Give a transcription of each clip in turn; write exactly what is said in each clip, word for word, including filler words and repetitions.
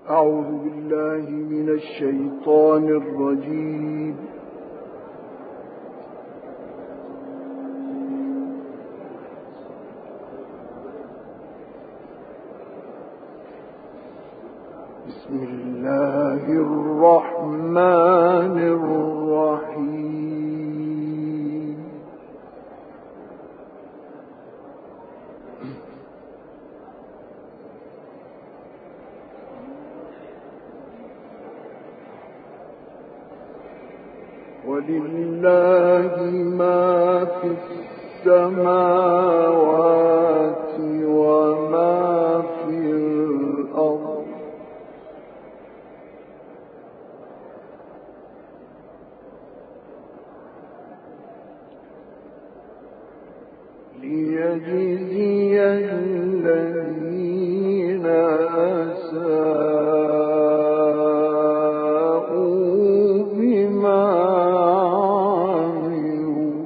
أعوذ بالله من الشيطان الرجيم. بسم الله الرحمن الرحيم. ولله ما في السماوات وما في الأرض ليجزي الذين أساءوا بما عملوا.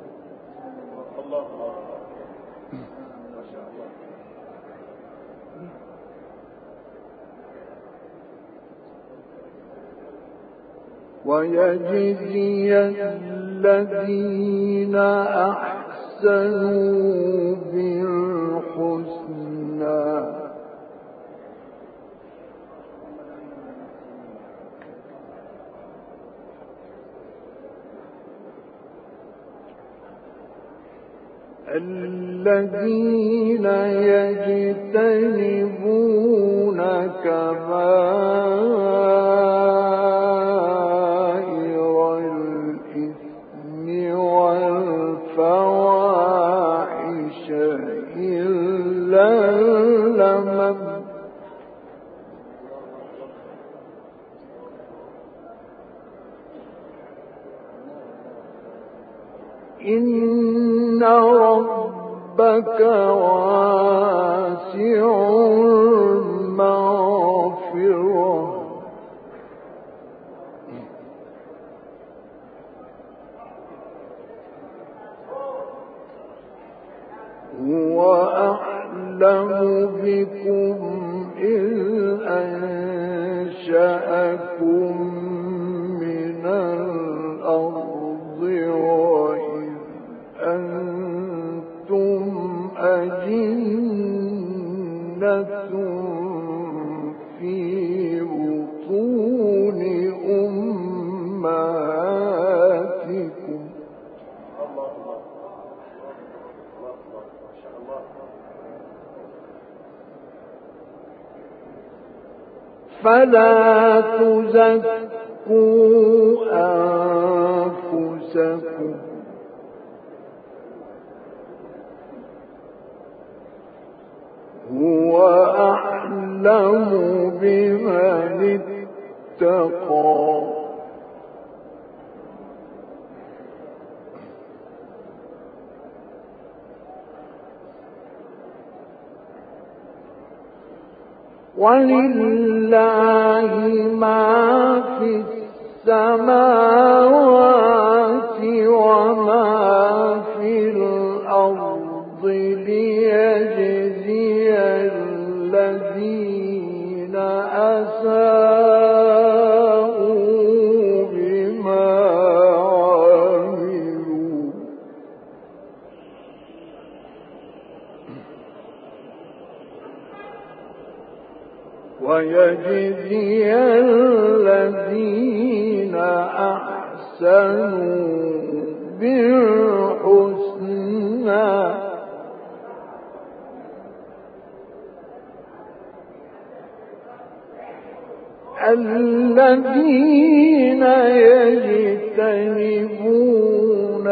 ويجزي الذين أحسنوا بالحسنى الذين يجتنبون كبائر الإثم والفواحش إلا اللمم إن ربك واسع المغفرة هو أعلم بكم إذ أنشأكم من الأرض وإذ أنتم أجنة في بطون أمهاتكم فلا تزكوا أنفسكم هو أعلم بمن اتقى ولله ما في السماوات وما في الأرض ليجزي الذين أساءوا بما عملوا ويجزي الذين أحسنوا بالحسنى الذين يجتنبون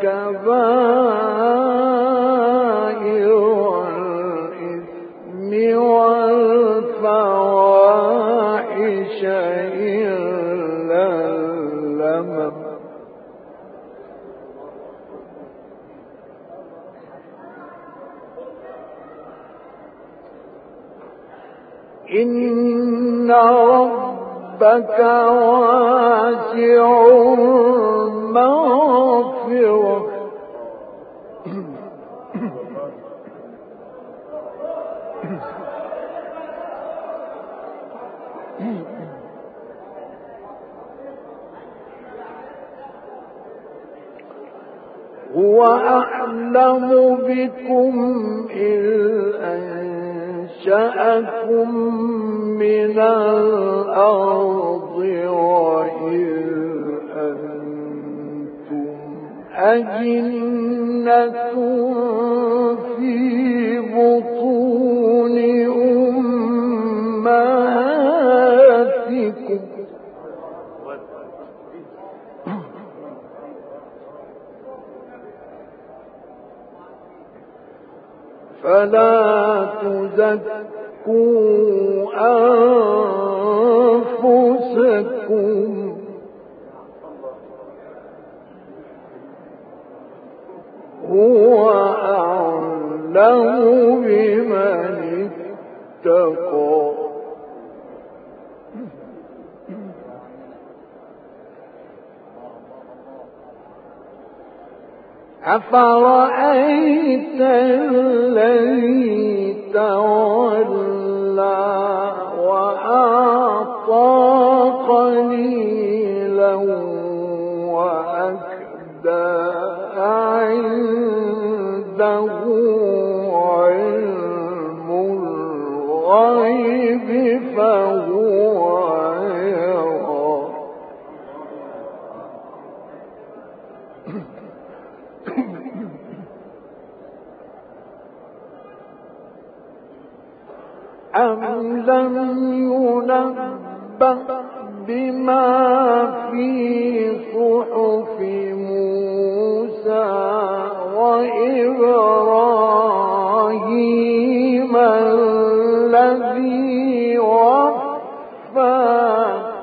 كبائر الإثم والفواحش إلا اللمم إن ربك واسع المغفرة هو أعلم بكم إذ أنشأكم من الأرض وإذ أنتم أجنة في بطون أمهاتكم فلا تزكوا أنفسكم هو أعلم بمن اتقى أفرأيت الذي تولى وأعطى قليلا وأكدى عنده علم الغيب فهو يرى أم لم ينبأ بما في صحف موسى وإبراهيم الذي وفى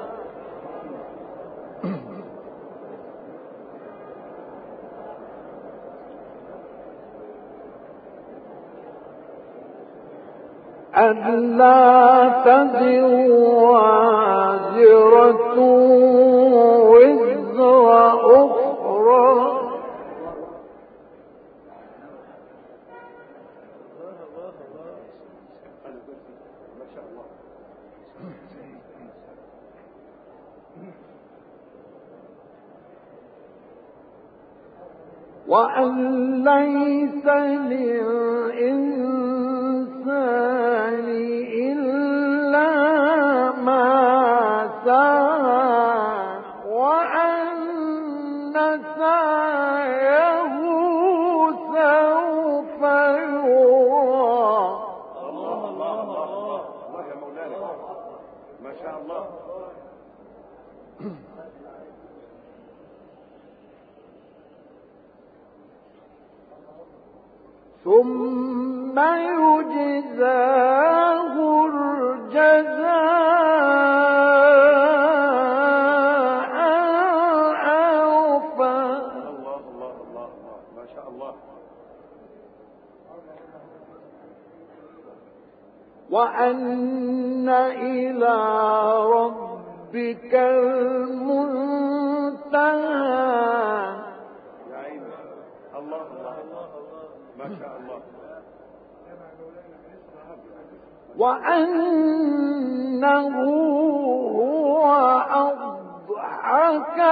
ألا تزر وازرة وزر أخرى وأن ليس للإنسان إلا ما سعى وأن سعيه سوف يرى. الله الله الله الله يا مولانا ما شاء الله. ثم يجزاه الجزاء الأوفى. الله الله الله ما شاء الله. وأن إلى ربك المنتهى. يا عيني الله الله ما شاء الله. وأنه هو أضحك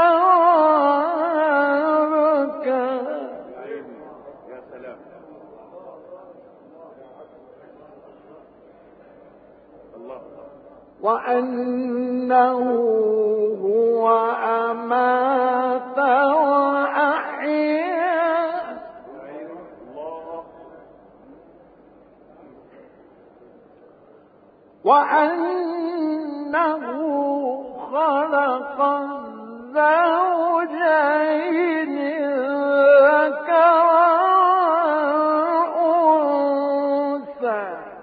وأبكى. يا عيني يا سلام. الله. وأنه هو أمات وأحيا. وأنه خلق الزوجين الذكر والأنثى.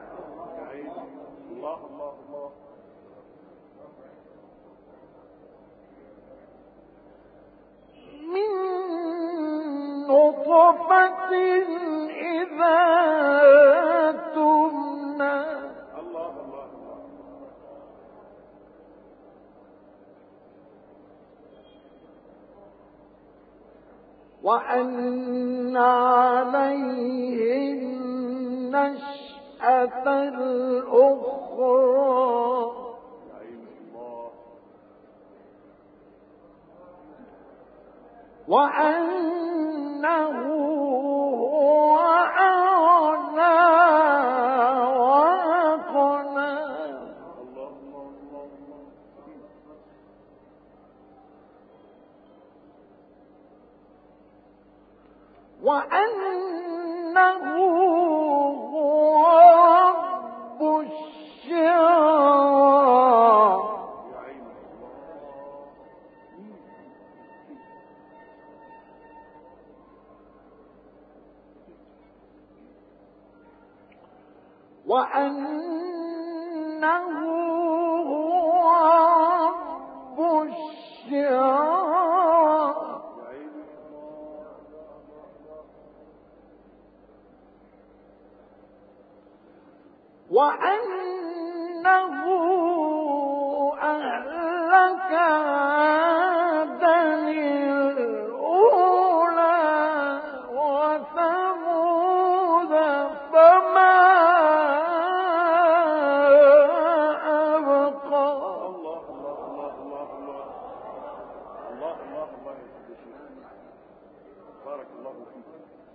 الله الله الله. من نطفة إذا تمنى. الله الله الله. وأن عليه النشأة الأخرى. وأنه هو أغنى وأقنى وأنه هو رب الشعرى وأنه هو رب الشعرى وأنه أهلك عادا الأولى وثمود فما أبقى. الله الله الله الله الله الله الله الله بارك الله فيك.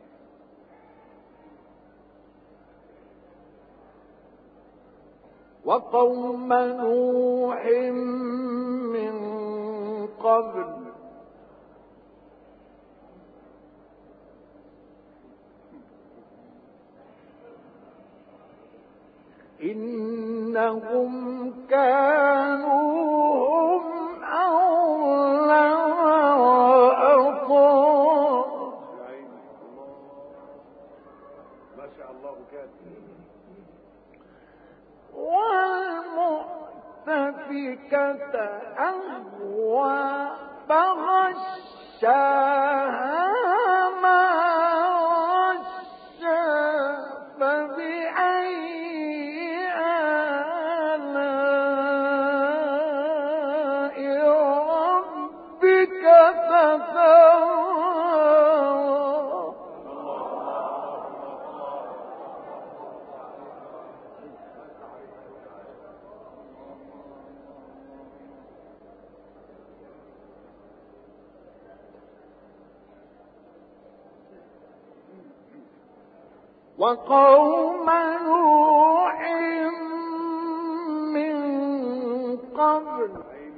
وقوم نوح من قبل إنهم كانوا هم أظلم وأطغى. ما شاء الله كان. والمؤتفكة أهوى فغشاها ما غشا فبأي آلاء ربك تتمارى. وقوم نوح من قبل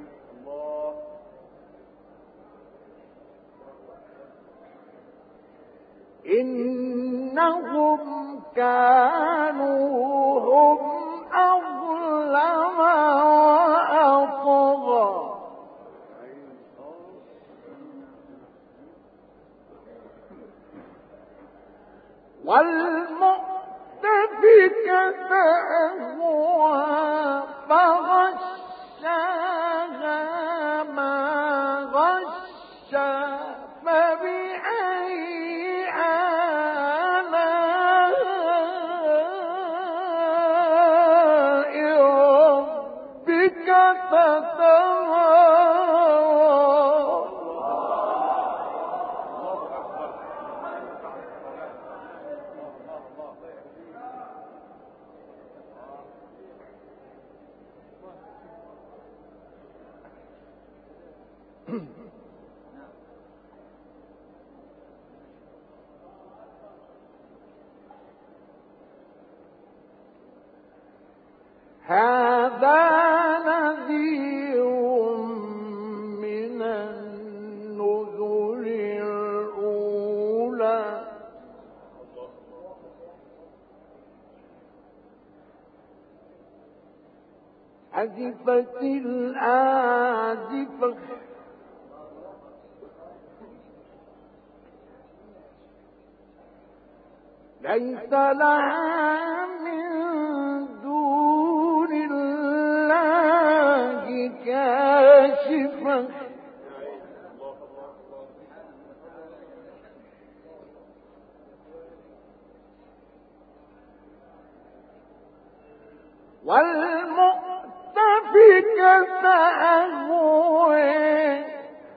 إنهم كانوا هم أظلم وأطغى. والمؤتفكة أهوى فغشاها ما غشا فبأي آلاء ربك تتمارى. هذا نذير من النذر الأولى أزفت الآزفة ليس لها من دون الله كاشفة والمؤتفكة أهوى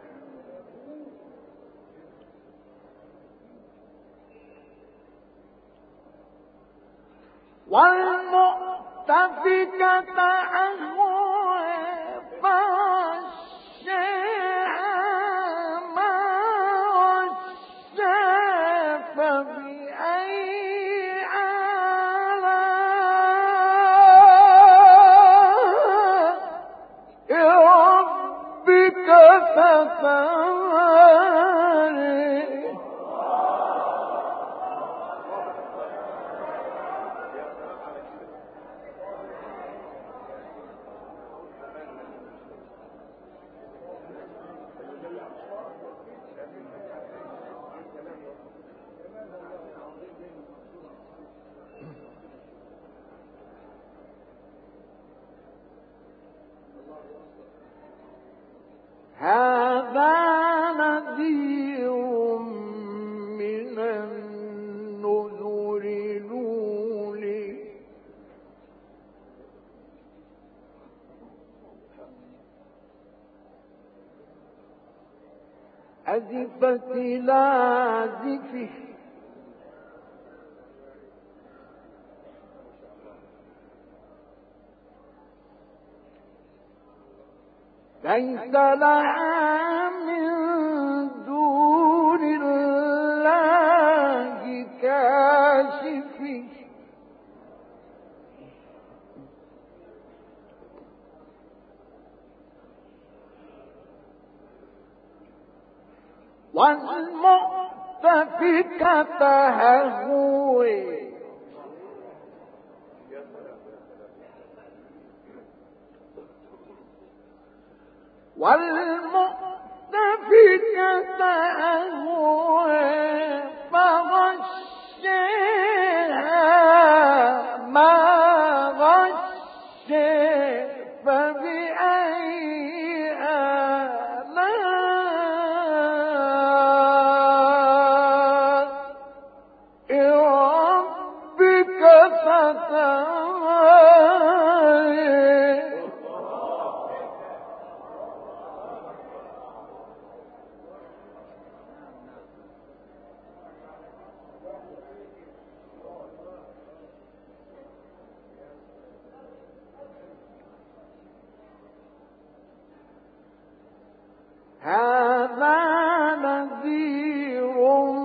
والمؤتفكة أهوى فغشاها ما هذا نذير من النذر الأولى أزفت لازفه ليس لها من دون الله كاشف والمؤتفكة هوى والمؤتفكة أهوى فغشاها ما غشى فبأي آلاء ربك تتمارى هذا نذير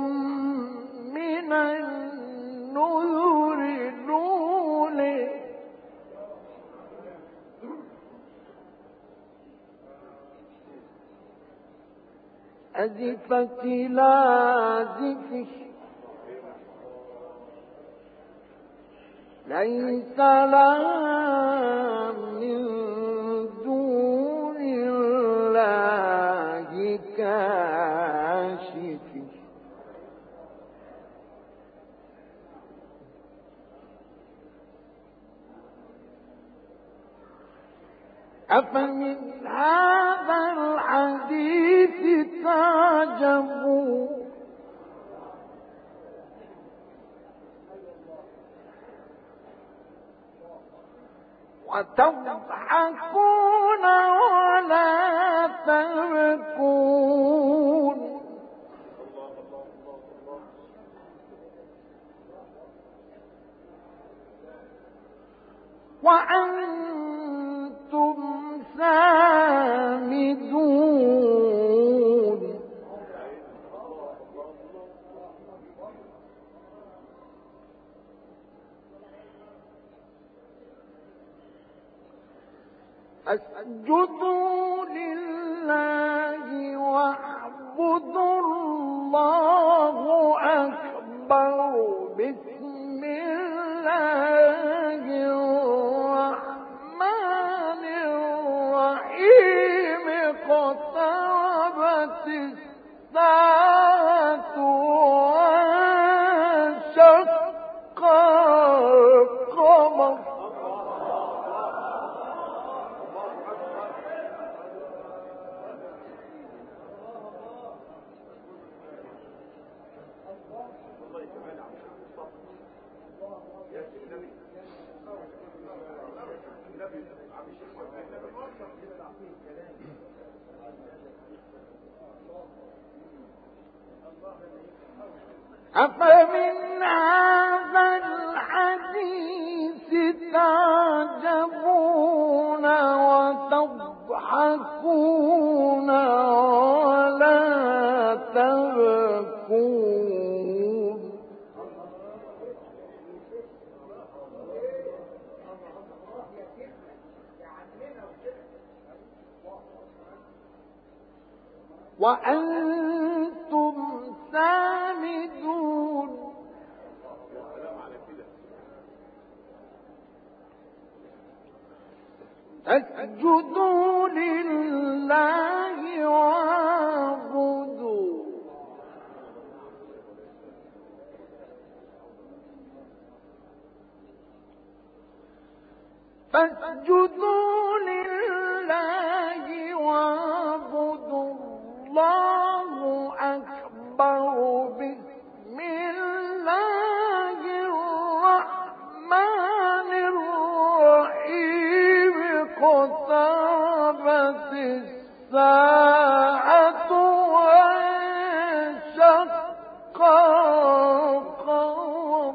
من النذر الأولى أزفت لازفه ليس لها من دون الله كاشف أفمن هذا الحديث تعجبون وتضحكون ولا تبكون وأنتم سامدون اسجدوا لله واعبدوا الله أكبر بسم الله الرحمن الرحيم اقتربت الساعة وانشق القمر أفمن هذا الحديث تعجبون وتضحكون ولا تبكون وأنتم سامدون فاسجدوا لله واعبدوا فاسجدوا لله واعبدوا الله أكبر بسم الله الرحمن الرحيم اقتربت الساعة وانشق القمر